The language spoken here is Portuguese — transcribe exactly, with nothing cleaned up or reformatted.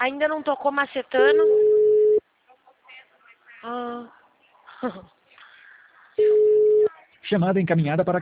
Ainda não tocou macetano? Ah. Chamada encaminhada para